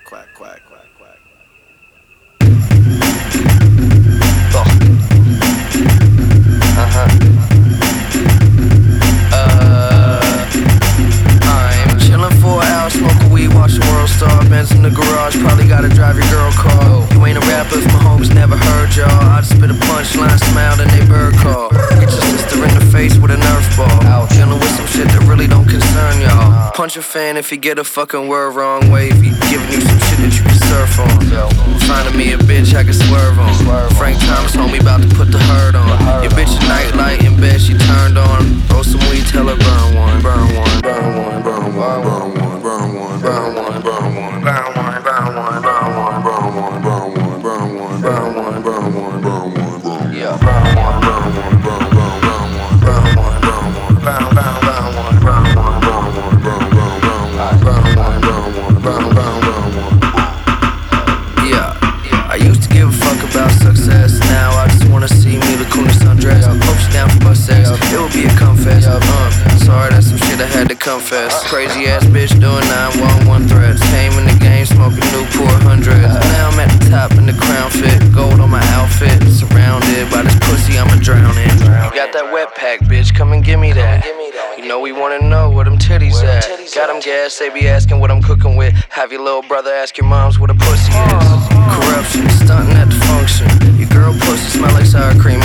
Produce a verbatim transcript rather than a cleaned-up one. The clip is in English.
quack, quack, quack, quack. Oh. Uh-huh. Uh, I'm chillin' for an hour, smoking weed, watching World Star. Benz in the garage, probably gotta drive your girl car. You ain't a rapper if my homies never heard y'all. I just spit a punchline, smiled and they bird call. Hit your sister in the face with a Nerf ball. Dealing with some shit that really don't concern y'all. Punch a fan if you get a fucking word wrong. Wavy, giving you some shit that you can surf on. Finding me a bitch I can swerve on. Frank Thomas homie about to put the herd on. Your bitch a nightlight in bed, she turned on. Roll some weed, tell her burn one, burn one, burn one, burn one, burn one, burn one, burn one, burn one, burn one, burn one, burn one, burn one, burn one, burn one, burn one, burn one, burn one, burn one, yeah, burn one, burn one, burn one, burn one, burn one, burn one, burn burn burn one, burn one, burn one, burn burn burn one, burn one, burn one, burn burn burn one. Yeah, I used to give a fuck about success. Now I just wanna see Mila Kunis undressed. Hope she down for bus sex. It will be a confess. Uh, sorry, that's some shit I had to confess. Crazy ass bitch doing nine one one threats. Came in the game smoking Newport hundreds. Now I'm at the top in the crown fit. Gold on my outfit. Surrounded by this pussy I'ma drown in. You got that wet pack, bitch. Come and give me that. You know we wanna know where them titties at. Got them gas, they be asking what I'm cooking with. Have your little brother ask your moms what a pussy is. Corruption, stunting at the function. Your girl pussy smell like sour cream